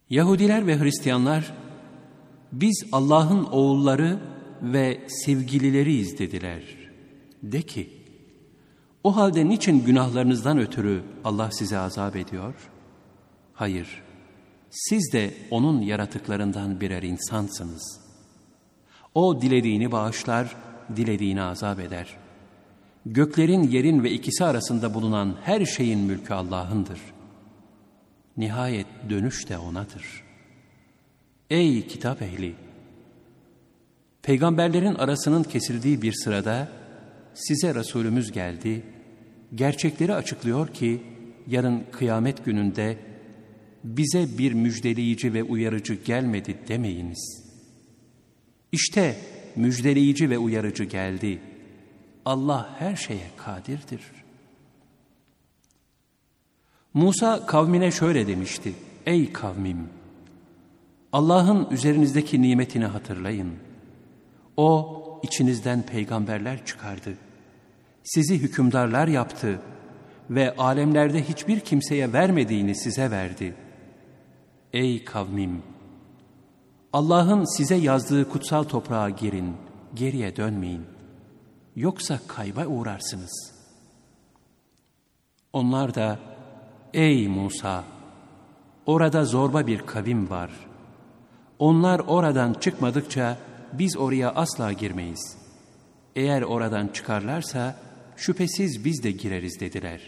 Yahudiler ve Hristiyanlar, biz Allah'ın oğulları ve sevgilileriyiz dediler. De ki, o halde niçin günahlarınızdan ötürü Allah size azap ediyor? Hayır, siz de O'nun yaratıklarından birer insansınız. O dilediğini bağışlar, dilediğini azap eder. Göklerin, yerin ve ikisi arasında bulunan her şeyin mülkü Allah'ındır. Nihayet dönüş de O'nadır. Ey kitap ehli! Peygamberlerin arasının kesildiği bir sırada size Resulümüz geldi, gerçekleri açıklıyor ki yarın kıyamet gününde bize bir müjdeleyici ve uyarıcı gelmedi demeyiniz. İşte müjdeleyici ve uyarıcı geldi. Allah her şeye kadirdir. Musa kavmine şöyle demişti: Ey kavmim! Allah'ın üzerinizdeki nimetini hatırlayın. O içinizden peygamberler çıkardı. Sizi hükümdarlar yaptı ve alemlerde hiçbir kimseye vermediğini size verdi. Ey kavmim! Allah'ın size yazdığı kutsal toprağa girin, geriye dönmeyin. Yoksa kayba uğrarsınız. Onlar da, ey Musa! Orada zorba bir kavim var. Onlar oradan çıkmadıkça biz oraya asla girmeyiz. Eğer oradan çıkarlarsa şüphesiz biz de gireriz dediler.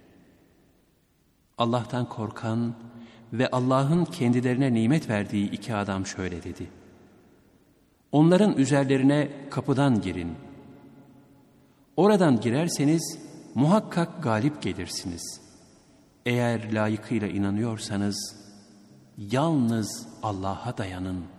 Allah'tan korkan ve Allah'ın kendilerine nimet verdiği iki adam şöyle dedi: Onların üzerlerine kapıdan girin. Oradan girerseniz muhakkak galip gelirsiniz. Eğer layıkıyla inanıyorsanız yalnız Allah'a dayanın.